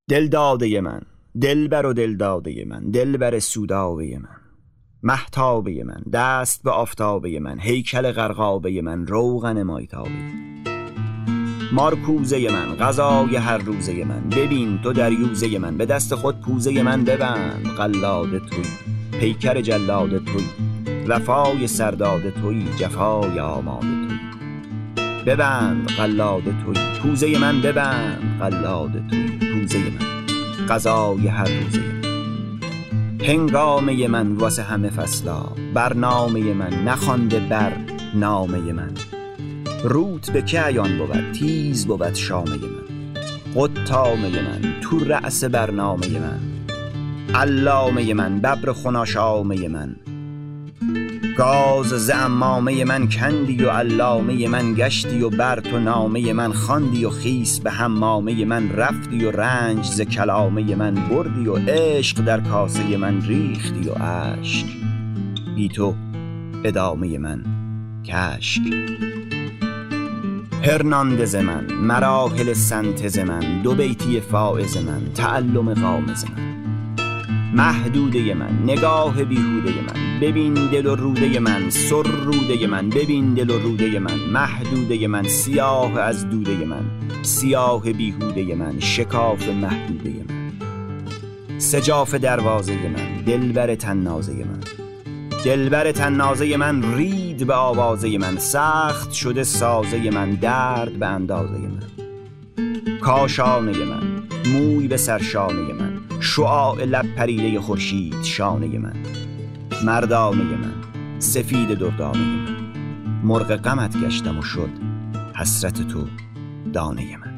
دلداده من، دلبر و دلداده من، دلبر سودابه من، مهتابه من، دست به آفتابه من، هیکل غرقابه من، روغن مایتابه مارکوزه من، غذای هر روزه من، ببین تو دریوزه من، به دست خود پوزه من ببند. قلاده توی، پیکر جلاده توی، وفای سرداده توی، جفای آماده توی. ببند قلاده توی، پوزه من ببند. قلاده توی، پوزه من، غذای هر روزه من. هنگامه من واسه همه فصلا، برنامه من نخوانده بر نامه من. روت به که عیان بود، تیز بود شامه من. قطامه من، تو رأس برنامه من. علامه من، ببر خناشامه من. گاز ز عمامه من کندی و علامه من گشتی و بر تو نامه من خواندی و خیس به حمامه من رفتی و رنج ز کلامه من بردی و عشق در کاسه من ریختی و اشک بی تو ادامه من کشک. هرناندز من، مراحل سنتز من، دو بیتی فائز من، تعلم غامز من. محدوده من، نگاه بیهوده من، ببین دل و روده من. سر روده من، ببین دل و روده من. محدوده من، سیاه از دوده من، سیاه بیهوده من، شکاف محدوده من. سجاف دروازه من، دلبر تنازه من، دلبر تنازه من. رید به آوازه من، سخت شده سازه من، درد به اندازه من. کاشانه من، موی به سرشانه من، شعاع لب پریده خورشید شانه من. مردانه من، سفید دردانه من، مرغ غمت گشتم و شد حسرت تو دانه من.